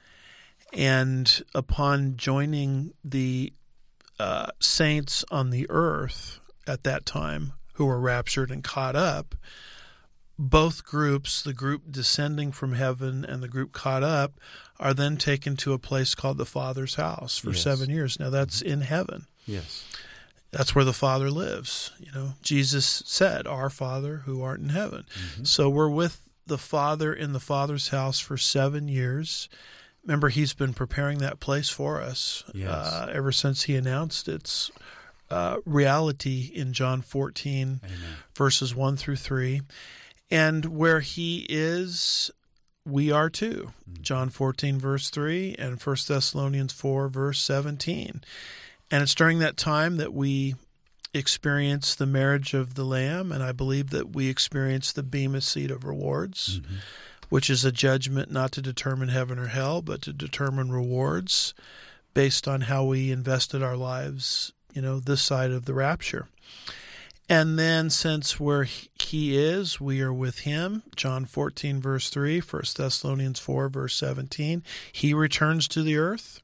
And upon joining the saints on the earth at that time who were raptured and caught up, both groups, the group descending from heaven and the group caught up, are then taken to a place called the Father's house for 7 years. Now, that's in heaven. Yes. That's where the Father lives. You know, Jesus said, "Our Father who art in heaven." So we're with the Father in the Father's house for 7 years. Remember, He's been preparing that place for us ever since He announced its reality in John 14, verses 1 through 3. And where He is, we are too. John 14, verse 3, and 1 Thessalonians 4, verse 17. And it's during that time that we experience the marriage of the Lamb, and I believe that we experience the Bema Seat of rewards. which is a judgment not to determine heaven or hell, but to determine rewards based on how we invested our lives, this side of the rapture. And then since where he is, we are with him. John 14, verse 3, 1 Thessalonians 4, verse 17. He returns to the earth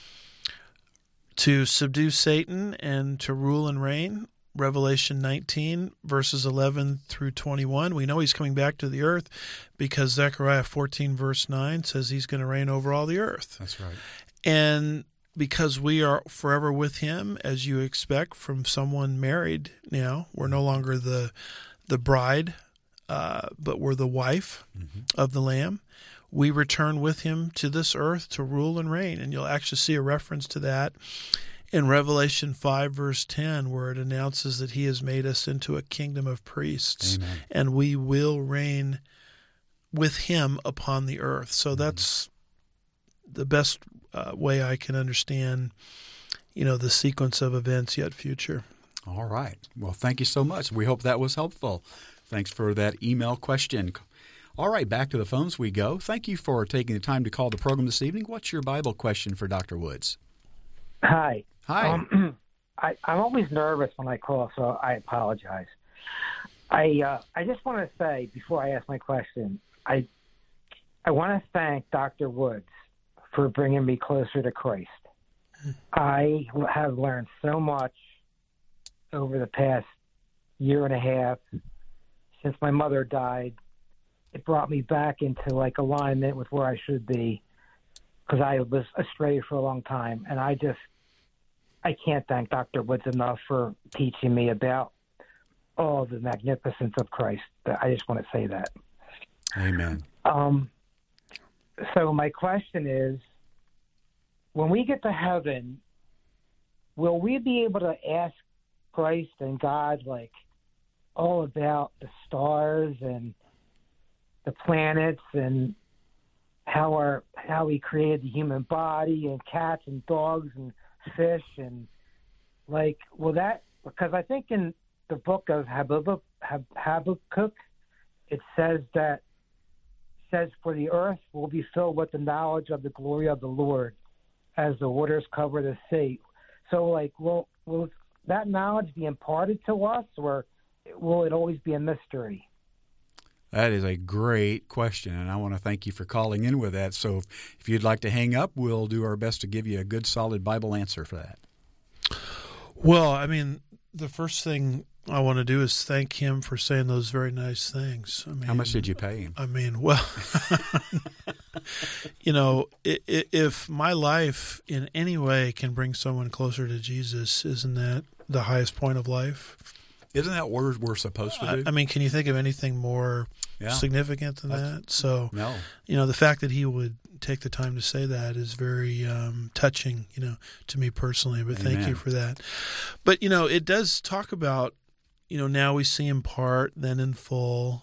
to subdue Satan and to rule and reign. Revelation 19, verses 11 through 21. We know he's coming back to the earth because Zechariah 14, verse 9 says he's going to reign over all the earth. That's right. And because we are forever with him, as you expect from someone married now, we're no longer the bride, but we're the wife of the Lamb. We return with him to this earth to rule and reign. And you'll actually see a reference to that in Revelation 5, verse 10, where it announces that he has made us into a kingdom of priests. Amen. And we will reign with him upon the earth. So that's the best way I can understand, the sequence of events yet future. All right. Well, thank you so much. We hope that was helpful. Thanks for that email question. All right, back to the phones we go. Thank you for taking the time to call the program this evening. What's your Bible question for Dr. Woods? Hi. Hi. I'm always nervous when I call, so I apologize. I just want to say, before I ask my question, I want to thank Dr. Woods for bringing me closer to Christ. I have learned so much over the past year and a half since my mother died. It brought me back into alignment with where I should be, because I was astray for a long time. And I can't thank Dr. Woods enough for teaching me about all the magnificence of Christ. I just want to say that. Amen. So my question is, when we get to heaven, will we be able to ask Christ and God all about the stars and the planets and how he created the human body and cats and dogs and fish and will that, because I think in the book of Habakkuk it says for the earth will be filled with the knowledge of the glory of the Lord as the waters cover the sea. So will that knowledge be imparted to us, or will it always be a mystery? That is a great question, and I want to thank you for calling in with that. So if you'd like to hang up, we'll do our best to give you a good, solid Bible answer for that. Well, the first thing I want to do is thank him for saying those very nice things. How much did you pay him? If my life in any way can bring someone closer to Jesus, isn't that the highest point of life? Isn't that what we're supposed to do? Can you think of anything more significant than that? So, no. The fact that he would take the time to say that is very touching, to me personally. But Amen. Thank you for that. But, it does talk about, now we see in part, then in full.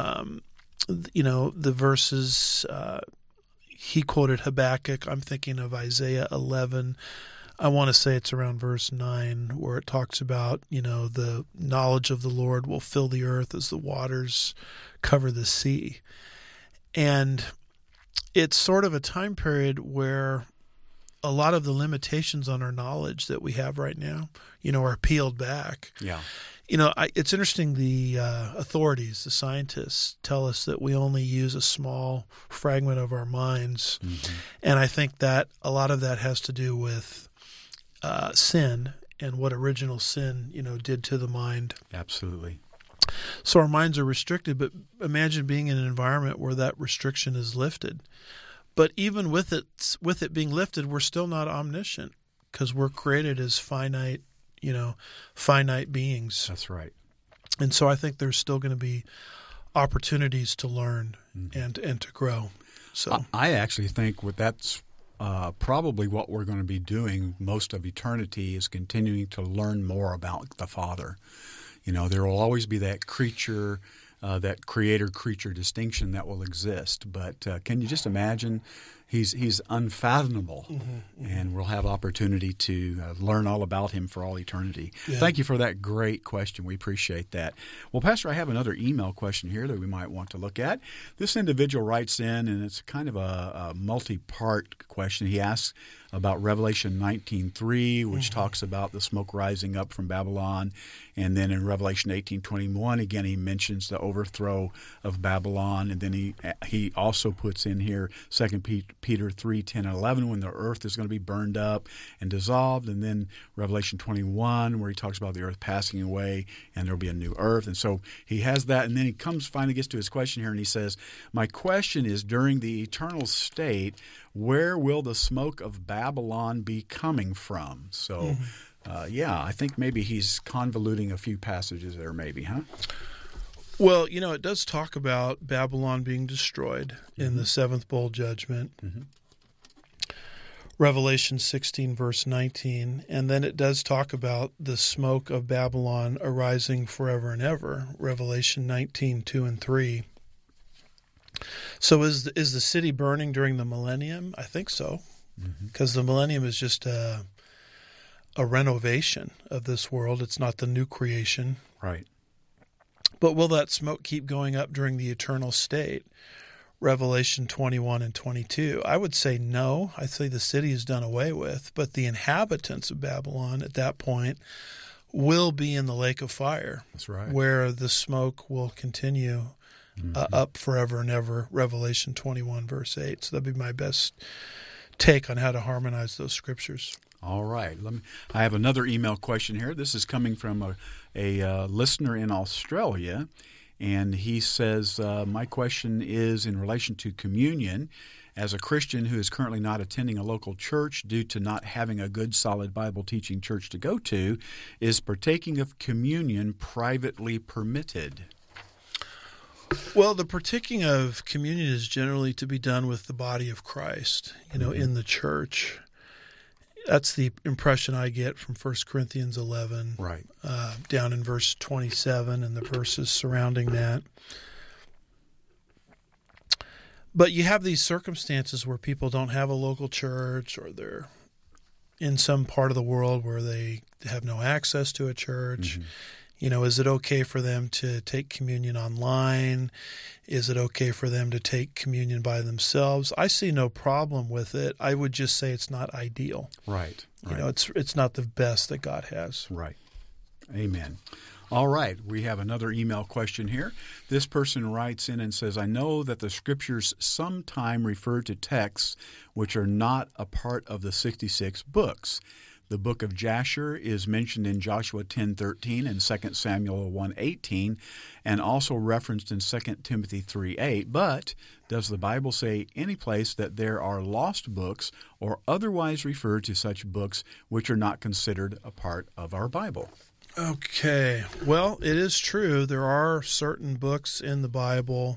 The verses, he quoted Habakkuk. I'm thinking of Isaiah 11. I want to say it's around verse 9 where it talks about, the knowledge of the Lord will fill the earth as the waters cover the sea. And it's sort of a time period where a lot of the limitations on our knowledge that we have right now, are peeled back. Yeah. It's interesting, the authorities, the scientists tell us that we only use a small fragment of our minds. Mm-hmm. And I think that a lot of that has to do with sin and what original sin, did to the mind. Absolutely. So our minds are restricted, but imagine being in an environment where that restriction is lifted. But even with it being lifted, we're still not omniscient because we're created as finite beings. That's right. And so I think there's still going to be opportunities to learn and to grow. So I actually think that's probably what we're going to be doing most of eternity is continuing to learn more about the Father. There will always be that creature, that creator-creature distinction that will exist. But can you just imagine, He's unfathomable, and we'll have opportunity to learn all about him for all eternity. Yeah. Thank you for that great question. We appreciate that. Well, Pastor, I have another email question here that we might want to look at. This individual writes in, and it's kind of a multi-part question. He asks about Revelation 19:3, which talks about the smoke rising up from Babylon. And then in Revelation 18:21, again, he mentions the overthrow of Babylon. And then he also puts in here 2 Peter 3:10 and 11, when the earth is going to be burned up and dissolved. And then Revelation 21, where he talks about the earth passing away and there will be a new earth. And so he has that. And then he finally gets to his question here, and he says, my question is, during the eternal state, where will the smoke of Babylon be coming from? So, I think maybe he's convoluting a few passages there, maybe, huh? Well, it does talk about Babylon being destroyed in the seventh bowl judgment. Revelation 16, verse 19. And then it does talk about the smoke of Babylon arising forever and ever. Revelation 19, 2 and 3. So is the city burning during the millennium? I think so, because the millennium is just a renovation of this world. It's not the new creation. Right. But will that smoke keep going up during the eternal state? Revelation 21 and 22. I would say no. I'd say the city is done away with, but the inhabitants of Babylon at that point will be in the lake of fire. That's right. Where the smoke will continue up forever and ever, Revelation 21, verse 8. So that'd be my best take on how to harmonize those scriptures. All right. I have another email question here. This is coming from a listener in Australia, and he says, my question is in relation to communion. As a Christian who is currently not attending a local church due to not having a good, solid Bible-teaching church to go to, is partaking of communion privately permitted? Well, the partaking of communion is generally to be done with the body of Christ, in the church. That's the impression I get from 1 Corinthians 11, right? Down in verse 27 and the verses surrounding that. But you have these circumstances where people don't have a local church, or they're in some part of the world where they have no access to a church. Is it okay for them to take communion online? Is it okay for them to take communion by themselves? I see no problem with it. I would just say it's not ideal. Right. It's not the best that God has. Right. Amen. All right. We have another email question here. This person writes in and says, I know that the scriptures sometime refer to texts which are not a part of the 66 books. The book of Jasher is mentioned in Joshua 10:13 and 2 Samuel 1:18, and also referenced in 2 Timothy 3:8. But does the Bible say any place that there are lost books or otherwise refer to such books which are not considered a part of our Bible? Okay. Well, it is true. There are certain books in the Bible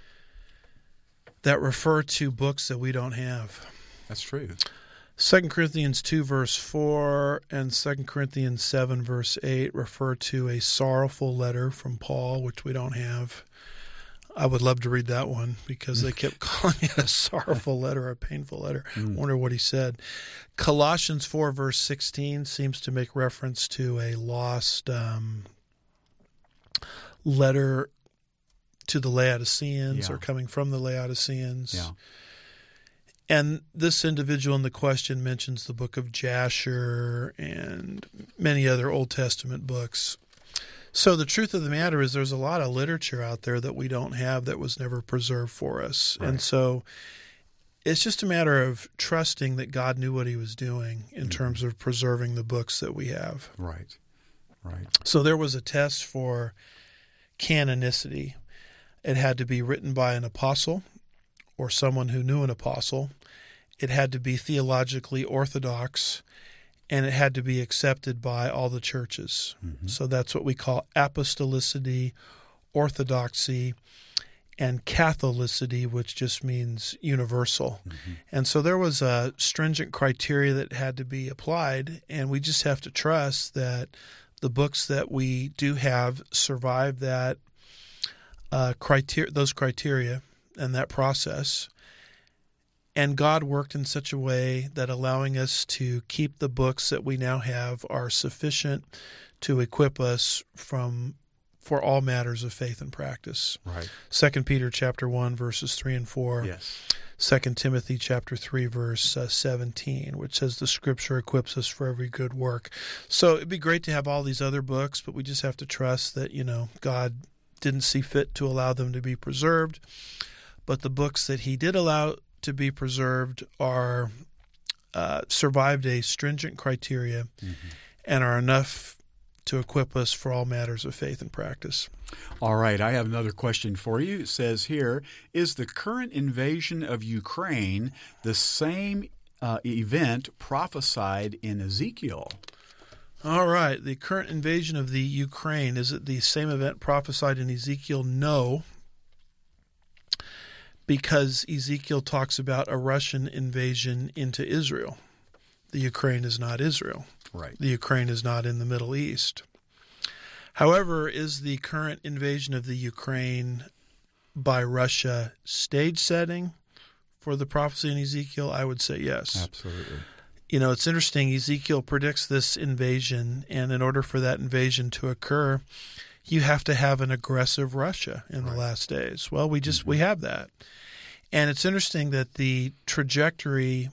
that refer to books that we don't have. That's true. 2 Corinthians 2, verse 4 and 2 Corinthians 7, verse 8 refer to a sorrowful letter from Paul, which we don't have. I would love to read that one because they kept calling it a sorrowful letter, a painful letter. I wonder what he said. Colossians 4, verse 16 seems to make reference to a lost letter to the Laodiceans or coming from the Laodiceans. Yeah. And this individual in the question mentions the book of Jasher and many other Old Testament books. So the truth of the matter is there's a lot of literature out there that we don't have that was never preserved for us. Right. And so it's just a matter of trusting that God knew what he was doing in terms of preserving the books that we have. Right. So there was a test for canonicity. It had to be written by an apostle or someone who knew an apostle. It had to be theologically orthodox, and it had to be accepted by all the churches. So that's what we call apostolicity, orthodoxy, and Catholicity, which just means universal. And so there was a stringent criteria that had to be applied, and we just have to trust that the books that we do have survive that those criteria and that process. And God worked in such a way that allowing us to keep the books that we now have are sufficient to equip us for all matters of faith and practice. Right. 2 Peter chapter 1, verses 3 and 4. Yes. 2 Timothy chapter 3, verse 17, which says the Scripture equips us for every good work. So it'd be great to have all these other books, but we just have to trust that, God didn't see fit to allow them to be preserved. But the books that he did allow to be preserved are survived a stringent criteria and are enough to equip us for all matters of faith and practice. All right, I have another question for you. It says here, is the current invasion of Ukraine the same event prophesied in Ezekiel? All right, the current invasion of the Ukraine, is it the same event prophesied in Ezekiel? No, because Ezekiel talks about a Russian invasion into Israel. The Ukraine is not Israel. Right. The Ukraine is not in the Middle East. However, is the current invasion of the Ukraine by Russia stage setting for the prophecy in Ezekiel? I would say yes. Absolutely. It's interesting. Ezekiel predicts this invasion, and in order for that invasion to occur, you have to have an aggressive Russia in the last days. Well, we have that. And it's interesting that the trajectory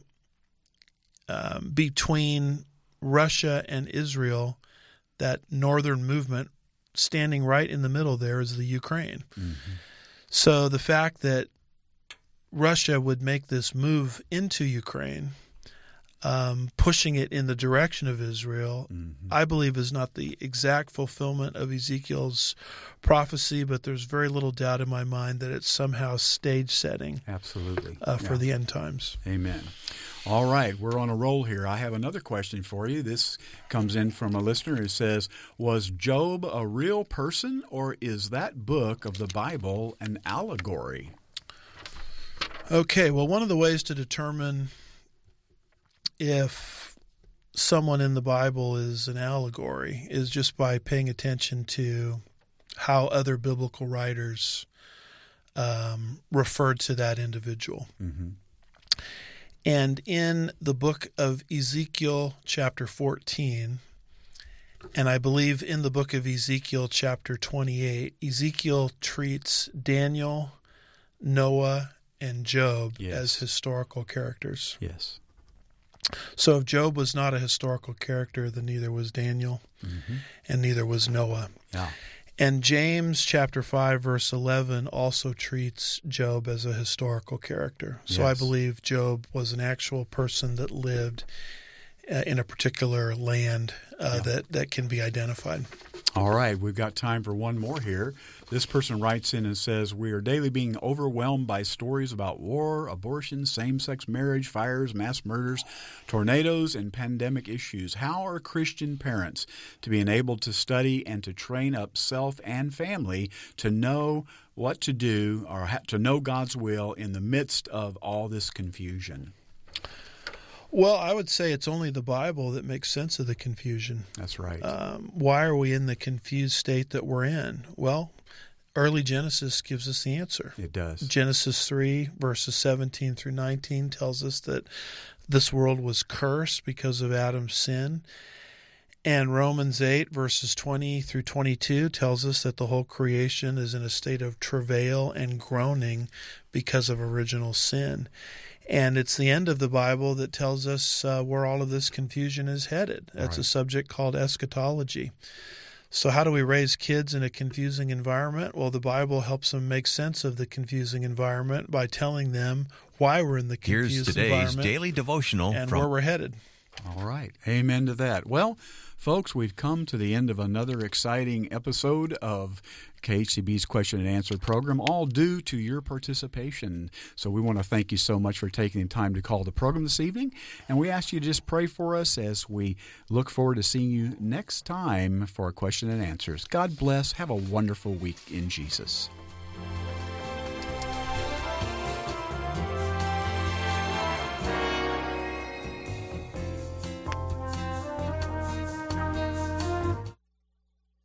between Russia and Israel, that northern movement, standing right in the middle there is the Ukraine. So the fact that Russia would make this move into Ukraine, pushing it in the direction of Israel, I believe is not the exact fulfillment of Ezekiel's prophecy, but there's very little doubt in my mind that it's somehow stage setting. Absolutely. For the end times. Amen. All right, we're on a roll here. I have another question for you. This comes in from a listener who says, was Job a real person, or is that book of the Bible an allegory? Okay, well, one of the ways to determine if someone in the Bible is an allegory is just by paying attention to how other biblical writers referred to that individual. And in the book of Ezekiel chapter 14, and I believe in the book of Ezekiel chapter 28, Ezekiel treats Daniel, Noah, and Job as historical characters. Yes. So if Job was not a historical character, then neither was Daniel, and neither was Noah. Yeah. And James chapter 5, verse 11 also treats Job as a historical character. So I believe Job was an actual person that lived in a particular land that can be identified. All right, we've got time for one more here. This person writes in and says, we are daily being overwhelmed by stories about war, abortion, same-sex marriage, fires, mass murders, tornadoes, and pandemic issues. How are Christian parents to be enabled to study and to train up self and family to know what to do or to know God's will in the midst of all this confusion? Well, I would say it's only the Bible that makes sense of the confusion. That's right. Why are we in the confused state that we're in? Well, early Genesis gives us the answer. It does. Genesis 3, verses 17 through 19 tells us that this world was cursed because of Adam's sin. And Romans 8, verses 20 through 22 tells us that the whole creation is in a state of travail and groaning because of original sin. And it's the end of the Bible that tells us where all of this confusion is headed. That's a subject called eschatology. So how do we raise kids in a confusing environment? Well, the Bible helps them make sense of the confusing environment by telling them why we're in the confused environment. Here's today's daily devotional and where we're headed. All right. Amen to that. Well, folks, we've come to the end of another exciting episode of KHCB's Question and Answer program, all due to your participation. So we want to thank you so much for taking the time to call the program this evening. And we ask you to just pray for us as we look forward to seeing you next time for a Question and Answers. God bless. Have a wonderful week in Jesus.